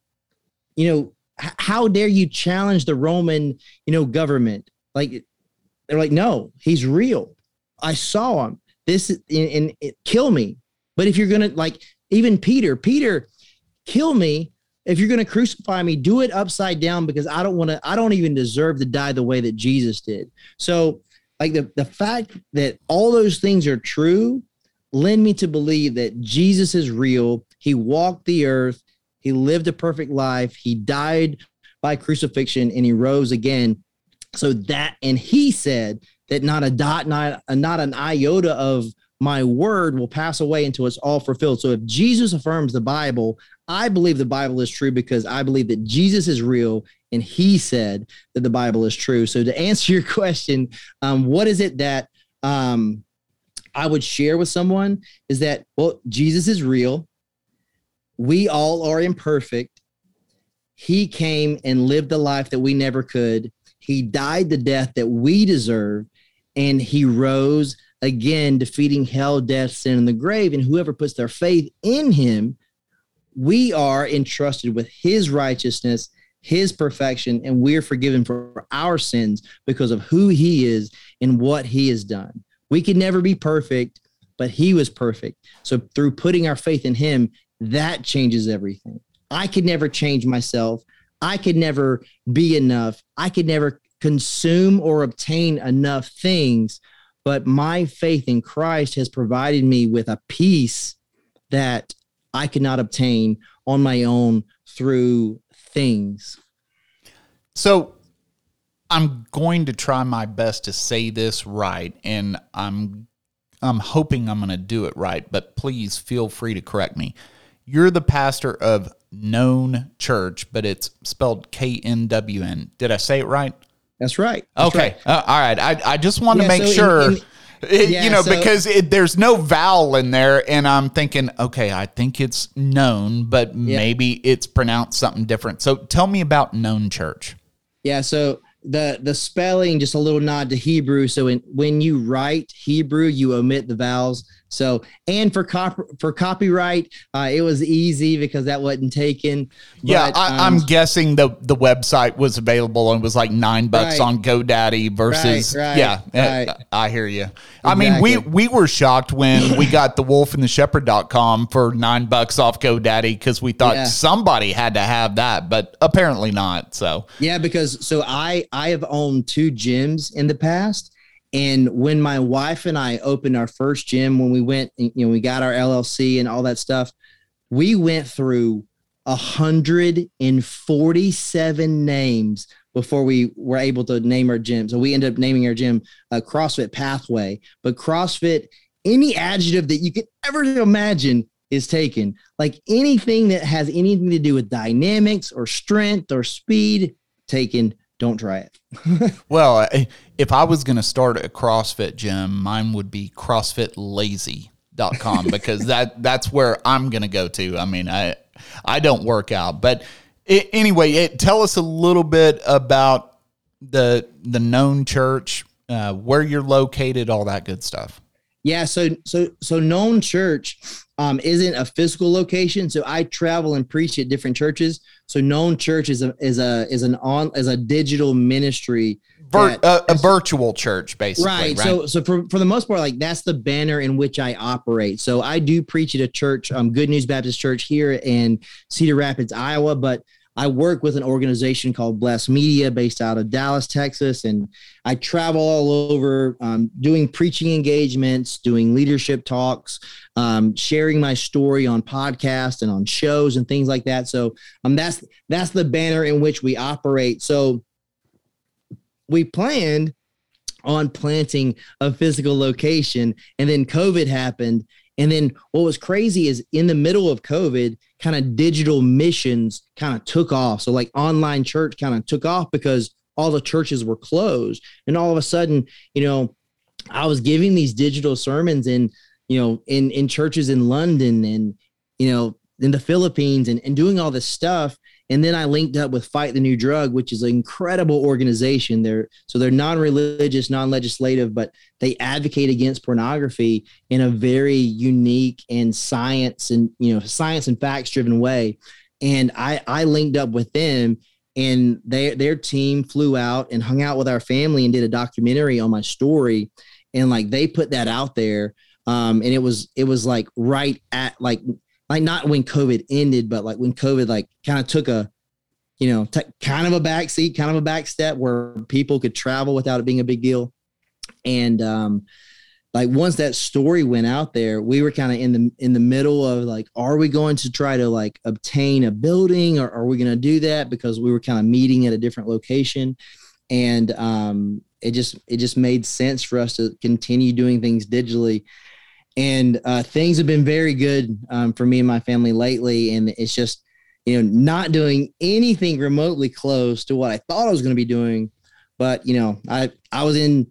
How dare you challenge the Roman, government? Like, they're like, no, he's real. I saw him. This is, and it kill me. But if you're going to, like, even Peter, kill me. If you're going to crucify me, do it upside down, because I don't even deserve to die the way that Jesus did. So like the fact that all those things are true lend me to believe that Jesus is real. He walked the earth. He lived a perfect life. He died by crucifixion and he rose again. So that, and he said that not a dot, not an iota of my word will pass away until it's all fulfilled. So if Jesus affirms the Bible, I believe the Bible is true, because I believe that Jesus is real and he said that the Bible is true. So to answer your question, what is it that I would share with someone is that, well, Jesus is real. We all are imperfect. He came and lived a life that we never could. He died the death that we deserve, and he rose again, defeating hell, death, sin, and the grave. And whoever puts their faith in him, we are entrusted with his righteousness, his perfection, and we're forgiven for our sins because of who he is and what he has done. We could never be perfect, but he was perfect. So through putting our faith in him, that changes everything. I could never change myself. I could never be enough. I could never consume or obtain enough things, but my faith in Christ has provided me with a peace that I could not obtain on my own through things. So I'm going to try my best to say this right, and I'm hoping I'm going to do it right, but please feel free to correct me. You're the pastor of Known Church, but it's spelled KNWN. Did I say it right? That's right. Okay. All right. I just want to make sure, because there's no vowel in there, and I'm thinking, okay, I think it's known, but maybe it's pronounced something different. So tell me about Known Church. Yeah. So the spelling, just a little nod to Hebrew. So when you write Hebrew, you omit the vowels. So, and for copyright, it was easy because that wasn't taken. But, I'm guessing the website was available and it was like $9 on GoDaddy versus, I hear you. Exactly. I mean, we were shocked when we got the wolfandtheshepherd.com for $9 off GoDaddy because we thought somebody had to have that, but apparently not. So, because I have owned 2 gyms in the past. And when my wife and I opened our first gym, when we went, we got our LLC and all that stuff, we went through 147 names before we were able to name our gym. So we ended up naming our gym CrossFit Pathway. But CrossFit, any adjective that you could ever imagine is taken. Like anything that has anything to do with dynamics or strength or speed, taken. Don't try it. Well, if I was going to start a CrossFit gym, mine would be CrossFitLazy.com because that's where I'm going to go to. I mean, I don't work out. But anyway, tell us a little bit about the Known Church, where you're located, all that good stuff. Yeah, so Known Church isn't a physical location. So I travel and preach at different churches. So Known Church is a digital ministry, a virtual church, basically. Right. So for the most part, like that's the banner in which I operate. So I do preach at a church, Good News Baptist Church here in Cedar Rapids, Iowa, but I work with an organization called Bless Media based out of Dallas, Texas, and I travel all over doing preaching engagements, doing leadership talks, sharing my story on podcasts and on shows and things like that. So that's the banner in which we operate. So we planned on planting a physical location, and then COVID happened. And then what was crazy is in the middle of COVID, kind of digital missions kind of took off. So like online church kind of took off because all the churches were closed. And all of a sudden, I was giving these digital sermons in churches in London and, in the Philippines and doing all this stuff. And then I linked up with Fight the New Drug, which is an incredible organization. They're non-religious, non-legislative, but they advocate against pornography in a very unique and science and facts driven way. And I linked up with them, and their team flew out and hung out with our family and did a documentary on my story. And like, they put that out there. And it was like right at like not when COVID ended, but like when COVID like kind of took a, kind of a backseat, kind of a back step where people could travel without it being a big deal. And like once that story went out there, we were kind of in the middle of like, are we going to try to like obtain a building, or are we going to do that? Because we were kind of meeting at a different location. And it just made sense for us to continue doing things digitally. And things have been very good for me and my family lately. And it's just, not doing anything remotely close to what I thought I was going to be doing. But, I was in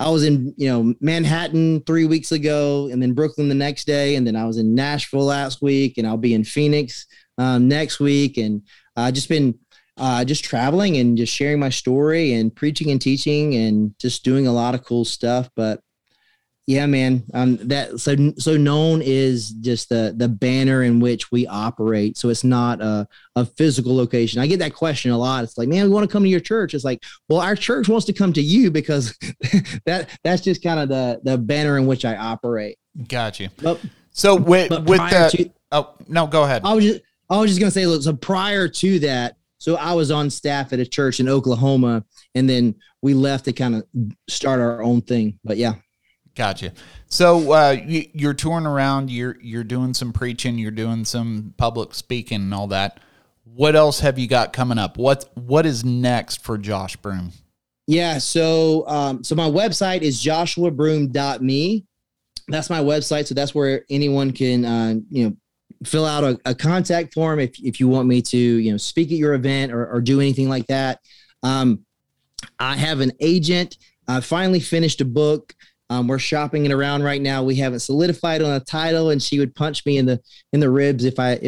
Manhattan 3 weeks ago, and then Brooklyn the next day. And then I was in Nashville last week, and I'll be in Phoenix next week. And just been just traveling and just sharing my story and preaching and teaching and just doing a lot of cool stuff. But yeah, man, so known is just the banner in which we operate. So it's not a physical location. I get that question a lot. It's like, man, we want to come to your church. It's like, well, our church wants to come to you, because that's just kind of the banner in which I operate. Gotcha. But, so with that, oh no, go ahead. I was just gonna say, look, so prior to that, so I was on staff at a church in Oklahoma, and then we left to kind of start our own thing. But yeah. Gotcha. So you're touring around, you're doing some preaching, you're doing some public speaking and all that. What else have you got coming up? What is next for Josh Broome? Yeah, so my website is joshuabroome.me. That's my website. So that's where anyone can fill out a contact form if you want me to speak at your event or do anything like that. I have an agent. I finally finished a book. We're shopping it around right now. We haven't solidified on a title, and she would punch me in the ribs if I.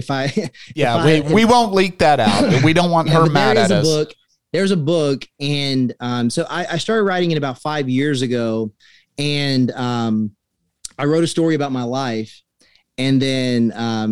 We won't leak that out. We don't want her mad at us. There's a book, and so I started writing it about 5 years ago, and I wrote a story about my life, and then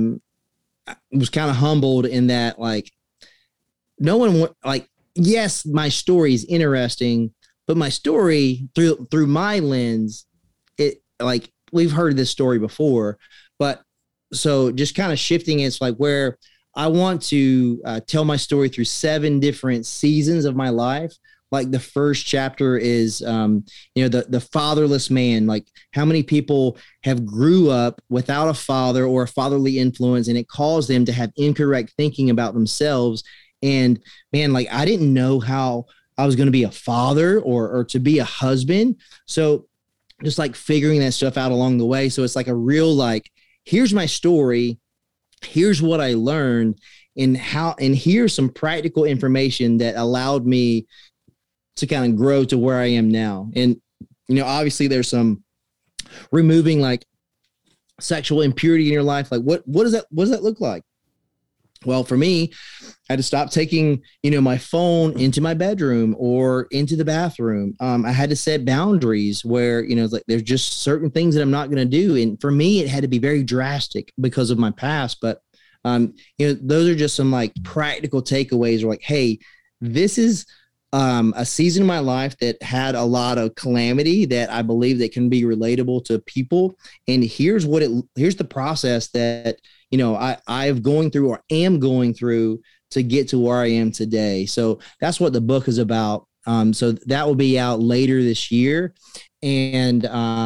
I was kind of humbled in that, like, no one yes, my story is interesting. But my story through my lens, it like we've heard this story before, but so just kind of shifting it's like where I want to tell my story through 7 different seasons of my life. Like the first chapter is, the fatherless man, like how many people have grew up without a father or a fatherly influence, and it caused them to have incorrect thinking about themselves. And man, like I didn't know how I was going to be a father or to be a husband. So just like figuring that stuff out along the way. So it's like a real, like, here's my story. Here's what I learned and here's some practical information that allowed me to kind of grow to where I am now. And, obviously there's some removing like sexual impurity in your life. Like what does that look like? Well, for me, I had to stop taking, my phone into my bedroom or into the bathroom. I had to set boundaries where, like there's just certain things that I'm not going to do. And for me, it had to be very drastic because of my past. But, those are just some like practical takeaways. Or like, hey, this is a season of my life that had a lot of calamity that I believe that can be relatable to people. And here's the process that, I've going through or am going through to get to where I am today. So that's what the book is about. So that will be out later this year. And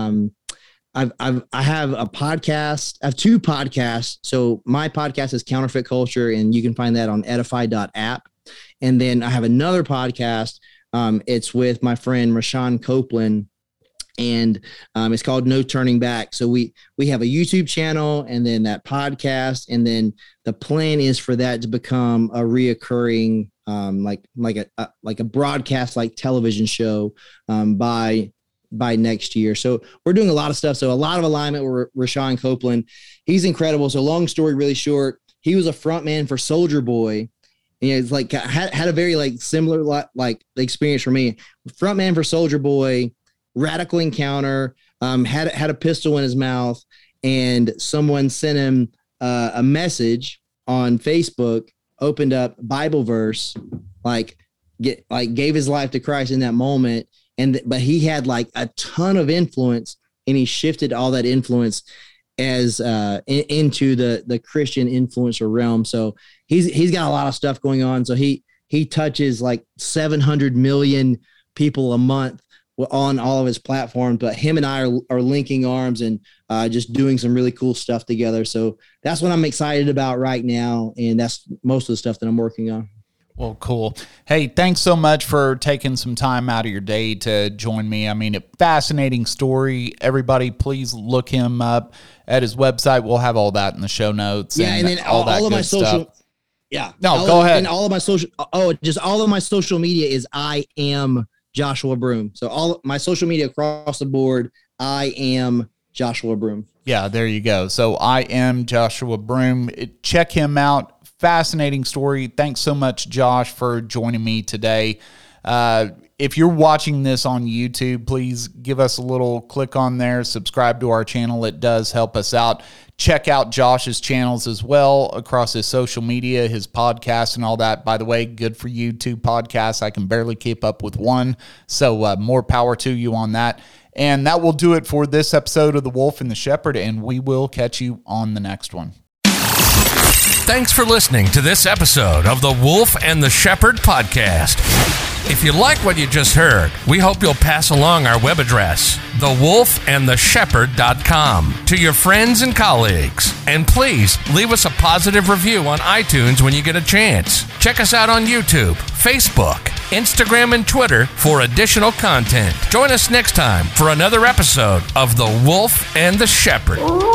I have a podcast. I have 2 podcasts. So my podcast is Counterfeit Culture, and you can find that on edify.app. And then I have another podcast. It's with my friend Rashawn Copeland, and it's called No Turning Back. So we have a YouTube channel and then that podcast. And then the plan is for that to become a reoccurring, like a broadcast, like television show by next year. So we're doing a lot of stuff. So a lot of alignment with Rashawn Copeland. He's incredible. So long story really short, he was a front man for Soulja Boy. it's like had a very like similar like experience for me. Frontman for Soulja Boy, radical encounter. Had a pistol in his mouth, and someone sent him a message on Facebook. Opened up Bible verse, gave his life to Christ in that moment, but he had like a ton of influence, and he shifted all that influence as into the Christian influencer realm. So he's got a lot of stuff going on. So he touches like 700 million people a month on all of his platforms, but him and I are linking arms and just doing some really cool stuff together. So that's what I'm excited about right now. And that's most of the stuff that I'm working on. Well, cool. Hey, thanks so much for taking some time out of your day to join me. I mean, a fascinating story. Everybody, please look him up at his website. We'll have all that in the show notes. Yeah. And then all of my social, stuff. Yeah. No, go ahead. And all of my social media is I am Joshua Broome. So all my social media across the board, I am Joshua Broome. Yeah, there you go. So I am Joshua Broome. Check him out. Fascinating story. Thanks so much, Josh, for joining me today. If you're watching this on YouTube, please give us a little click on there, subscribe to our channel. It does help us out. Check out Josh's channels as well across his social media, his podcast and all that. By the way, good for you, 2 podcasts. I can barely keep up with one. So more power to you on that. And that will do it for this episode of The Wolf and the Shepherd, and we will catch you on the next one. Thanks for listening to this episode of the Wolf and the Shepherd podcast. If you like what you just heard, we hope you'll pass along our web address, thewolfandtheshepherd.com, to your friends and colleagues. And please leave us a positive review on iTunes when you get a chance. Check us out on YouTube, Facebook, Instagram, and Twitter for additional content. Join us next time for another episode of The Wolf and the Shepherd.